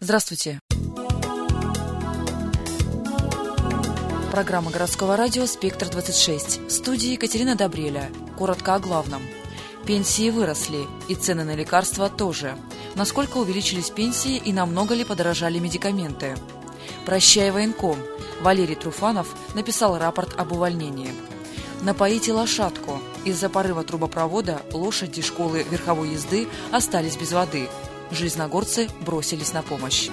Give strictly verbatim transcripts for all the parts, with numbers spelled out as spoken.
Здравствуйте. Программа городского радио «Спектр двадцать шесть». В студии Екатерина Добреля. Коротко о главном. Пенсии выросли, и цены на лекарства тоже. Насколько увеличились пенсии и намного ли подорожали медикаменты? «Прощай, военком». Валерий Труфанов написал рапорт об увольнении. «Напоите лошадку». Из-за порыва трубопровода лошади школы верховой езды остались без воды. Железногорцы бросились на помощь.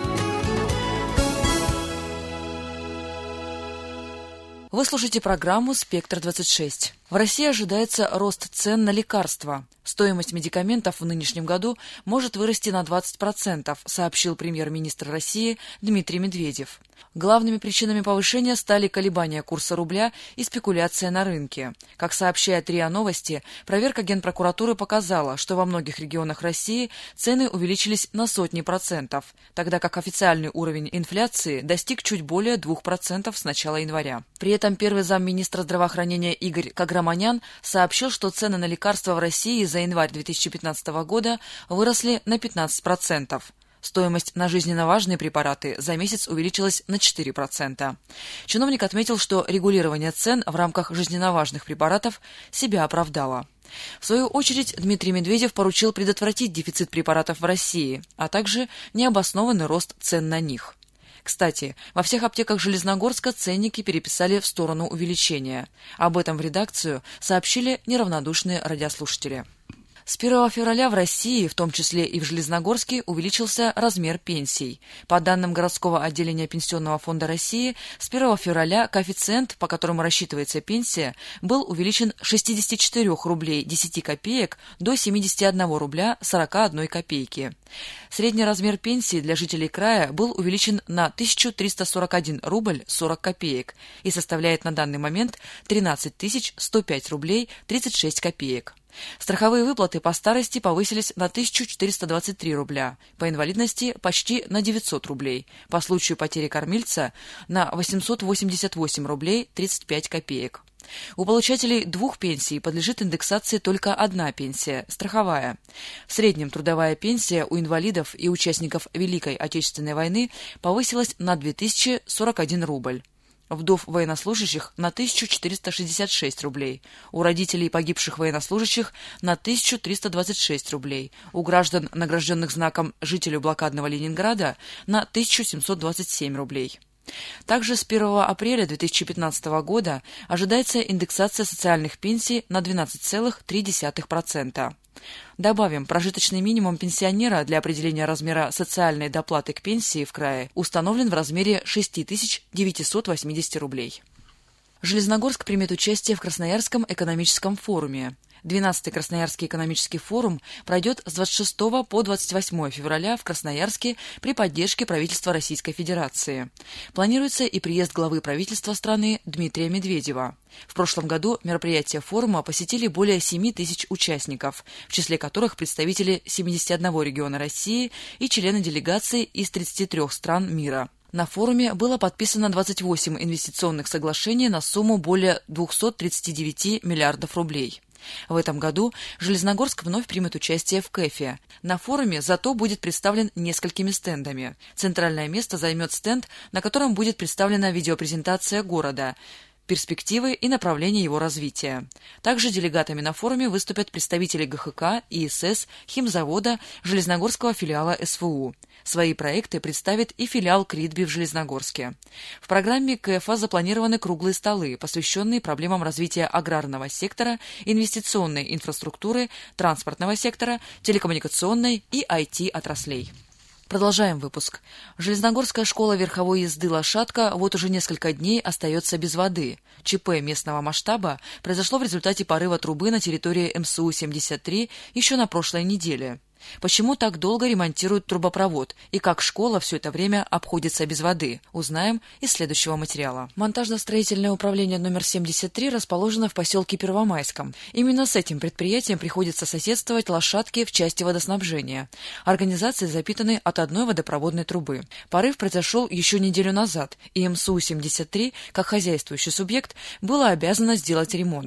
Вы слушаете программу «Спектр двадцать шесть». В России ожидается рост цен на лекарства. Стоимость медикаментов в нынешнем году может вырасти на двадцать процентов, сообщил премьер-министр России Дмитрий Медведев. Главными причинами повышения стали колебания курса рубля и спекуляция на рынке. Как сообщает РИА Новости, проверка Генпрокуратуры показала, что во многих регионах России цены увеличились на сотни процентов, тогда как официальный уровень инфляции достиг чуть более двух процентов с начала января. При этом первый замминистра здравоохранения Игорь Каграманян сообщил, что цены на лекарства в России за январь две тысячи пятнадцатого года выросли на пятнадцать процентов. Стоимость на жизненно важные препараты за месяц увеличилась на четыре процента. Чиновник отметил, что регулирование цен в рамках жизненно важных препаратов себя оправдало. В свою очередь, Дмитрий Медведев поручил предотвратить дефицит препаратов в России, а также необоснованный рост цен на них. Кстати, во всех аптеках Железногорска ценники переписали в сторону увеличения. Об этом в редакцию сообщили неравнодушные радиослушатели. С первого февраля в России, в том числе и в Железногорске, увеличился размер пенсий. По данным городского отделения Пенсионного фонда России, с первого февраля коэффициент, по которому рассчитывается пенсия, был увеличен с шестидесяти четырёх рублей десяти копеек до семидесяти одного рубля сорока одной копейки. Средний размер пенсии для жителей края был увеличен на тысячу триста сорок один рубль сорок копеек и составляет на данный момент тринадцать тысяч сто пять рублей тридцать шесть копеек. Страховые выплаты по старости повысились на тысячу четыреста двадцать три рубля, по инвалидности почти на девятьсот рублей, по случаю потери кормильца на восемьсот восемьдесят восемь рублей тридцать пять копеек. У получателей двух пенсий подлежит индексации только одна пенсия – страховая. В среднем трудовая пенсия у инвалидов и участников Великой Отечественной войны повысилась на две тысячи сорок один рубль. Вдов военнослужащих на тысячу четыреста шестьдесят шесть рублей, у родителей погибших военнослужащих на тысячу триста двадцать шесть рублей, у граждан, награжденных знаком жителю блокадного Ленинграда, на тысячу семьсот двадцать семь рублей. Также с первого апреля две тысячи пятнадцатого года ожидается индексация социальных пенсий на двенадцать целых три десятых процента. Добавим, прожиточный минимум пенсионера для определения размера социальной доплаты к пенсии в крае установлен в размере шесть тысяч девятьсот восемьдесят рублей. Железногорск примет участие в Красноярском экономическом форуме. двенадцатый Красноярский экономический форум пройдет с двадцать шестого по двадцать восьмое февраля в Красноярске при поддержке правительства Российской Федерации. Планируется и приезд главы правительства страны Дмитрия Медведева. В прошлом году мероприятие форума посетили более семи тысяч участников, в числе которых представители семидесяти одного региона России и члены делегаций из тридцати трёх стран мира. На форуме было подписано двадцать восемь инвестиционных соглашений на сумму более двухсот тридцати девяти миллиардов рублей. В этом году Железногорск вновь примет участие в КЭФе. На форуме зато будет представлен несколькими стендами. Центральное место займет стенд, на котором будет представлена видеопрезентация города, перспективы и направления его развития. Также делегатами на форуме выступят представители ГХК, ИСС, химзавода, Железногорского филиала СВУ. Свои проекты представит и филиал Критби в Железногорске. В программе КФА запланированы круглые столы, посвященные проблемам развития аграрного сектора, инвестиционной инфраструктуры, транспортного сектора, телекоммуникационной и ай ти-отраслей. Продолжаем выпуск. Железногорская школа верховой езды «Лошадка» вот уже несколько дней остается без воды. ЧП местного масштаба произошло в результате порыва трубы на территории эм эс у семьдесят три еще на прошлой неделе. Почему так долго ремонтируют трубопровод и как школа все это время обходится без воды, узнаем из следующего материала. Монтажно-строительное управление номер семьдесят три расположено в поселке Первомайском. Именно с этим предприятием приходится соседствовать «Лошадке» в части водоснабжения. Организации запитаны от одной водопроводной трубы. Порыв произошел еще неделю назад, и эм эс у семьдесят три, как хозяйствующий субъект, было обязано сделать ремонт.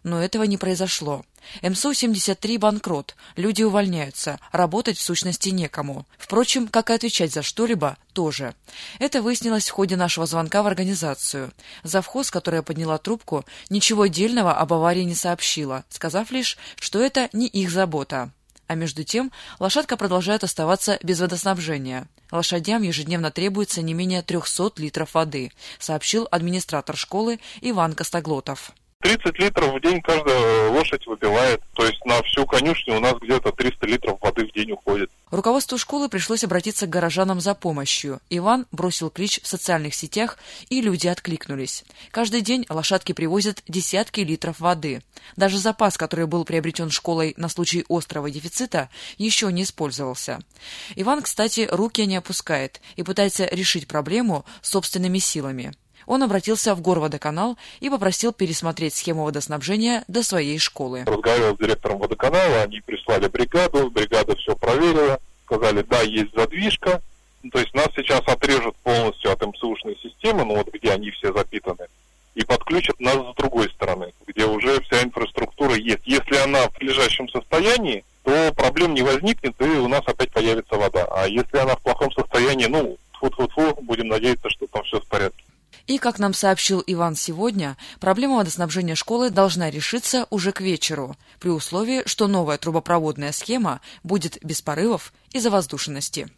Но этого не произошло. эм эс у семьдесят три банкрот, люди увольняются, работать в сущности некому. Впрочем, как и отвечать за что-либо, тоже. Это выяснилось в ходе нашего звонка в организацию. Завхоз, которая подняла трубку, ничего дельного об аварии не сообщила, сказав лишь, что это не их забота. А между тем, лошадка продолжает оставаться без водоснабжения. Лошадям ежедневно требуется не менее трехсот литров воды, сообщил администратор школы Иван Костоглотов. тридцать литров в день каждая лошадь выпивает. То есть на всю конюшню у нас где-то триста литров воды в день уходит. Руководству школы пришлось обратиться к горожанам за помощью. Иван бросил клич в социальных сетях, и люди откликнулись. Каждый день лошадки привозят десятки литров воды. Даже запас, который был приобретен школой на случай острого дефицита, еще не использовался. Иван, кстати, руки не опускает и пытается решить проблему собственными силами. Он обратился в Горводоканал и попросил пересмотреть схему водоснабжения до своей школы. Разговаривал с директором водоканала, они прислали бригаду, бригада все проверила, сказали, да, есть задвижка, то есть нас сейчас отрежут полностью от эм эс у-шной системы, ну вот где они все запитаны, и подключат нас с другой стороны, где уже вся инфраструктура есть. Если она в прилежащем состоянии, то проблем не возникнет, и у нас опять появится вода. А если она в плохом состоянии, ну, тьфу-тьфу-тьфу, будем надеяться, что там все в порядке. И, как нам сообщил Иван сегодня, проблема водоснабжения школы должна решиться уже к вечеру, при условии, что новая трубопроводная схема будет без порывов и завоздушенности.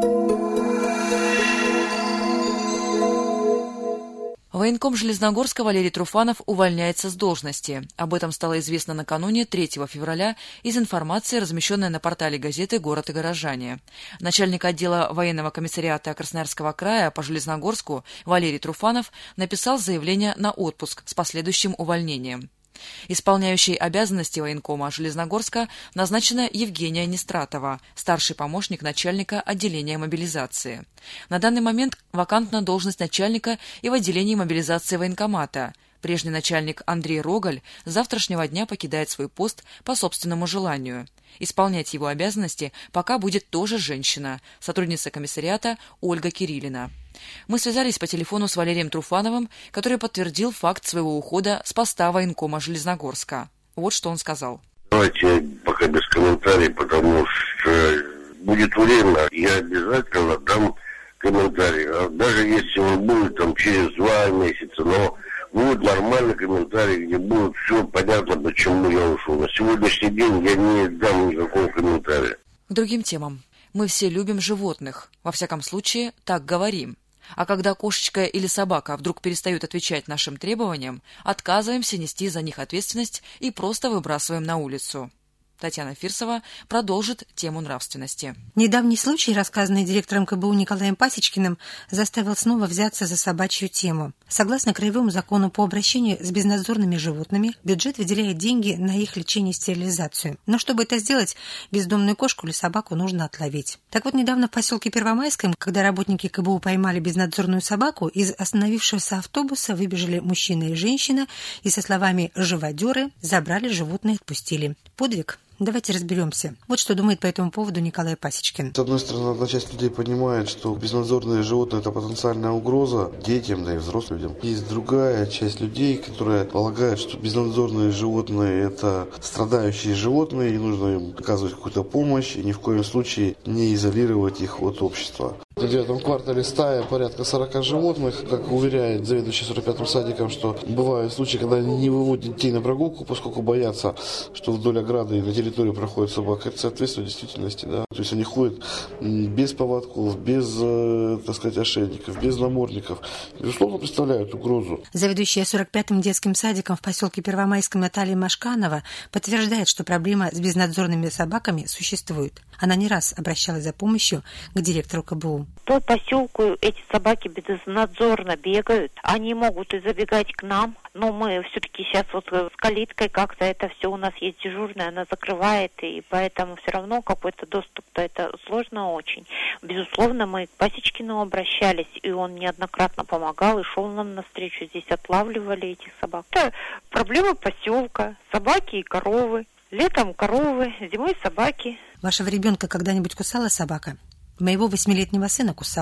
Военком Железногорска Валерий Труфанов увольняется с должности. Об этом стало известно накануне третьего февраля из информации, размещенной на портале газеты «Город и горожане». Начальник отдела военного комиссариата Красноярского края по Железногорску Валерий Труфанов написал заявление на отпуск с последующим увольнением. Исполняющей обязанности военкома Железногорска назначена Евгения Нестратова, старший помощник начальника отделения мобилизации. На данный момент вакантна должность начальника и в отделении мобилизации военкомата. Прежний начальник Андрей Рогаль с завтрашнего дня покидает свой пост по собственному желанию. Исполнять его обязанности пока будет тоже женщина, сотрудница комиссариата Ольга Кириллина. Мы связались по телефону с Валерием Труфановым, который подтвердил факт своего ухода с поста военкома Железногорска. Вот что он сказал. Давайте пока без комментариев, потому что будет время, я обязательно дам комментарий. Даже если он будет там через два месяца, но будет нормальный комментарий, где будет все понятно, почему я ушел. На сегодняшний день я не дам никакого комментария. К другим темам. Мы все любим животных. Во всяком случае, так говорим. А когда кошечка или собака вдруг перестают отвечать нашим требованиям, отказываемся нести за них ответственность и просто выбрасываем на улицу. Татьяна Фирсова продолжит тему нравственности. Недавний случай, рассказанный директором ка бэ у Николаем Пасечкиным, заставил снова взяться за собачью тему. Согласно краевому закону по обращению с безнадзорными животными, бюджет выделяет деньги на их лечение и стерилизацию. Но чтобы это сделать, бездомную кошку или собаку нужно отловить. Так вот, недавно в поселке Первомайском, когда работники ка бэ у поймали безнадзорную собаку, из остановившегося автобуса выбежали мужчина и женщина и со словами «живодеры» забрали животное и отпустили. Подвиг? Давайте разберемся. Вот что думает по этому поводу Николай Пасечкин. С одной стороны, одна часть людей понимает, что безнадзорные животные – это потенциальная угроза детям, да и взрослым людям. Есть другая часть людей, которая полагает, что безнадзорные животные – это страдающие животные, и нужно им оказывать какую-то помощь, и ни в коем случае не изолировать их от общества. В девятом квартале стая порядка сорока животных. Как уверяет заведующий сорок пятым садиком, что бывают случаи, когда они не выводят детей на прогулку, поскольку боятся, что вдоль ограды и на территории проходит собака. Это соответствует действительности, да. То есть они ходят без поводков, без, так сказать, ошейников, без намордников. Безусловно, представляют угрозу. Заведующая сорок пятым детским садиком в поселке Первомайском Наталья Машканова подтверждает, что проблема с безнадзорными собаками существует. Она не раз обращалась за помощью к директору ка бэ у. По поселку эти собаки безнадзорно бегают. Они могут и забегать к нам, но мы все-таки сейчас вот с калиткой как-то это все у нас есть дежурная, она закрывает, и поэтому все равно какой-то доступ-то это сложно очень. Безусловно, мы к Пасечкину обращались, и он неоднократно помогал и шел нам навстречу. Здесь отлавливали этих собак. Это проблема поселка, собаки и коровы. Летом коровы, зимой собаки. Вашего ребенка когда-нибудь кусала собака? Моего восьмилетнего сына кусала.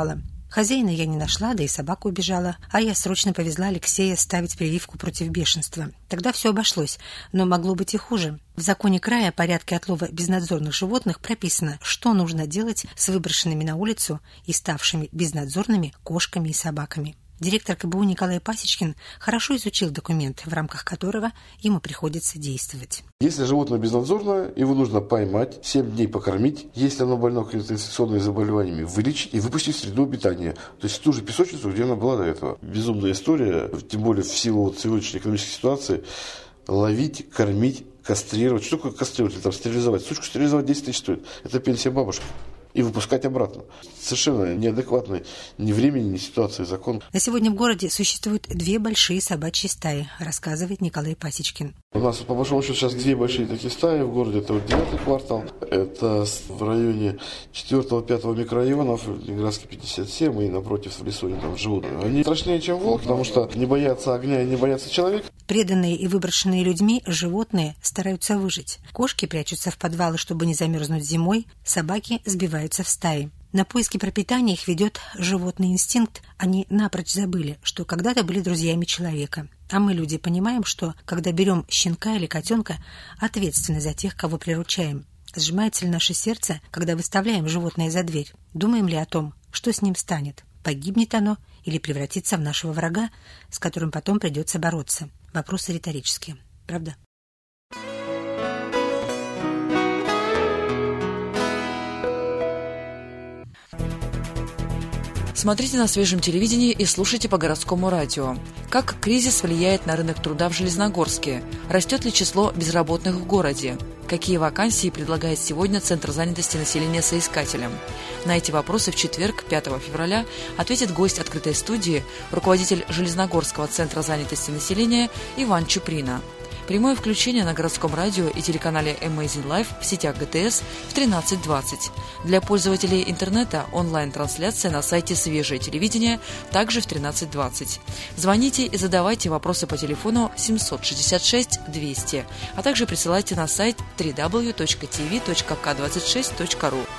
Хозяина я не нашла, да и собака убежала, а я срочно повезла Алексея ставить прививку против бешенства. Тогда все обошлось, но могло быть и хуже. В законе края о порядке отлова безнадзорных животных прописано, что нужно делать с выброшенными на улицу и ставшими безнадзорными кошками и собаками. Директор ка бэ у Николай Пасечкин хорошо изучил документ, в рамках которого ему приходится действовать. Если животное безнадзорное, его нужно поймать, семь дней покормить. Если оно больно какими-то инфекционными заболеваниями, вылечить и выпустить в среду обитания. То есть в ту же песочницу, где она была до этого. Безумная история, тем более в силу вот сегодняшней экономической ситуации. Ловить, кормить, кастрировать. Что такое кастрировать или там стерилизовать? Сучку стерилизовать десять тысяч стоит. Это пенсия бабушки. И выпускать обратно. Совершенно неадекватный ни времени, ни ситуации закон. На сегодня в городе существуют две большие собачьи стаи, рассказывает Николай Пасечкин. У нас, по большому счету, сейчас две большие такие стаи в городе. Это вот девятый квартал. Это в районе четвёртого-пятого микрорайонов, Ленинградский пятьдесят семь, и напротив в лесу они там живут. Они страшнее, чем волк, потому что не боятся огня и не боятся человека. Преданные и выброшенные людьми животные стараются выжить. Кошки прячутся в подвалы, чтобы не замерзнуть зимой, собаки сбиваются в стаи. На поиски пропитания их ведет животный инстинкт. Они напрочь забыли, что когда-то были друзьями человека. А мы, люди, понимаем, что, когда берем щенка или котенка, ответственны за тех, кого приручаем. Сжимается ли наше сердце, когда выставляем животное за дверь? Думаем ли о том, что с ним станет? Погибнет оно или превратится в нашего врага, с которым потом придется бороться? Вопросы риторические. Правда? Смотрите на свежем телевидении и слушайте по городскому радио. Как кризис влияет на рынок труда в Железногорске? Растет ли число безработных в городе? Какие вакансии предлагает сегодня Центр занятости населения соискателям? На эти вопросы в четверг, пятого февраля, ответит гость открытой студии, руководитель Железногорского Центра занятости населения Иван Чуприна. Прямое включение на городском радио и телеканале Amazing Life в сетях гэ тэ эс в тринадцать двадцать. Для пользователей интернета онлайн-трансляция на сайте «Свежее телевидение» также в тринадцать двадцать. Звоните и задавайте вопросы по телефону семь шесть шесть двести, а также присылайте на сайт дабл ю дабл ю дабл ю точка ти ви точка ка двадцать шесть точка ру.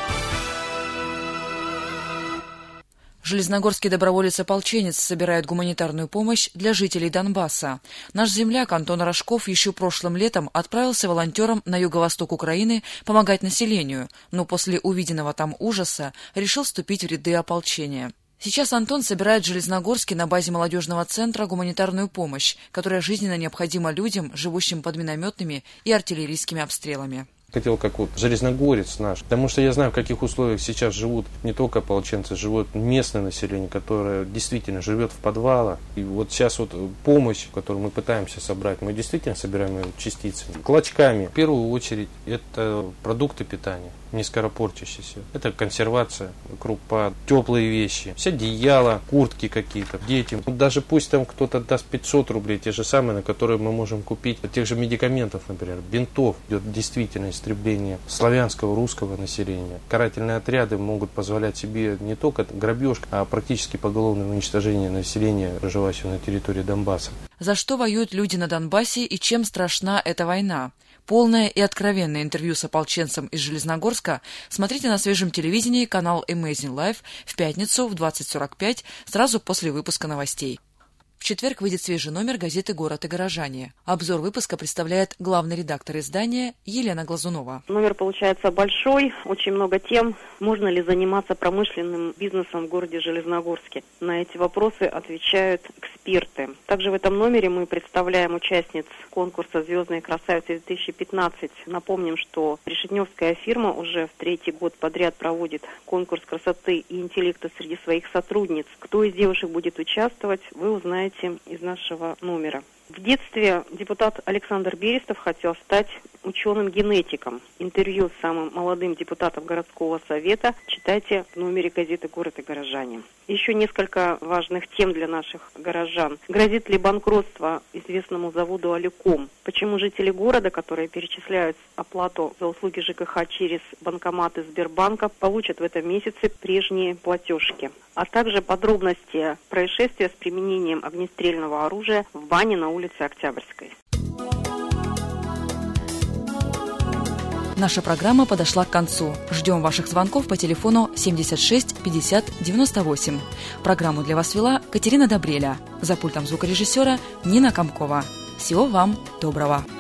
Железногорский доброволец-ополченец собирает гуманитарную помощь для жителей Донбасса. Наш земляк Антон Рожков еще прошлым летом отправился волонтером на юго-восток Украины помогать населению, но после увиденного там ужаса решил вступить в ряды ополчения. Сейчас Антон собирает в Железногорске на базе молодежного центра гуманитарную помощь, которая жизненно необходима людям, живущим под минометными и артиллерийскими обстрелами. Хотел как вот железногорец наш, потому что я знаю, в каких условиях сейчас живут не только ополченцы, живут местное население, которое действительно живет в подвалах. И вот сейчас вот помощь, которую мы пытаемся собрать, мы действительно собираем ее частицами, клочками. В первую очередь это продукты питания, не скоропортящиеся. Это консервация, крупа, теплые вещи, все одеяла, куртки какие-то детям. Даже пусть там кто-то даст пятьсот рублей, те же самые, на которые мы можем купить тех же медикаментов, например, бинтов. Идет действительно истребление славянского, русского населения. Карательные отряды могут позволять себе не только грабеж, а практически поголовное уничтожение населения, проживающего на территории Донбасса. За что воюют люди на Донбассе и чем страшна эта война? Полное и откровенное интервью с ополченцем из Железногорска смотрите на свежем телевидении канал Amazing Life в пятницу в двадцать сорок пять, сразу после выпуска новостей. В четверг выйдет свежий номер газеты «Город и горожане». Обзор выпуска представляет главный редактор издания Елена Глазунова. Номер получается большой, очень много тем. Можно ли заниматься промышленным бизнесом в городе Железногорске? На эти вопросы отвечают эксперты. Также в этом номере мы представляем участниц конкурса «Звездные красавицы-две тысячи пятнадцать». Напомним, что решетневская фирма уже в третий год подряд проводит конкурс красоты и интеллекта среди своих сотрудниц. Кто из девушек будет участвовать, вы узнаете из нашего номера. В детстве депутат Александр Берестов хотел стать ученым-генетиком. Интервью с самым молодым депутатом городского совета читайте в номере газеты «Город и горожане». Еще несколько важных тем для наших горожан. Грозит ли банкротство известному заводу «Алюком»? Почему жители города, которые перечисляют оплату за услуги ЖКХ через банкоматы Сбербанка, получат в этом месяце прежние платежки? А также подробности происшествия с применением огнестрельного оружия в бане на улице Октябрьской. Наша программа подошла к концу. Ждем ваших звонков по телефону семьдесят шесть пятьдесят девяносто восемь. Программу для вас вела Катерина Добреля. За пультом звукорежиссера Нина Комкова. Всего вам доброго.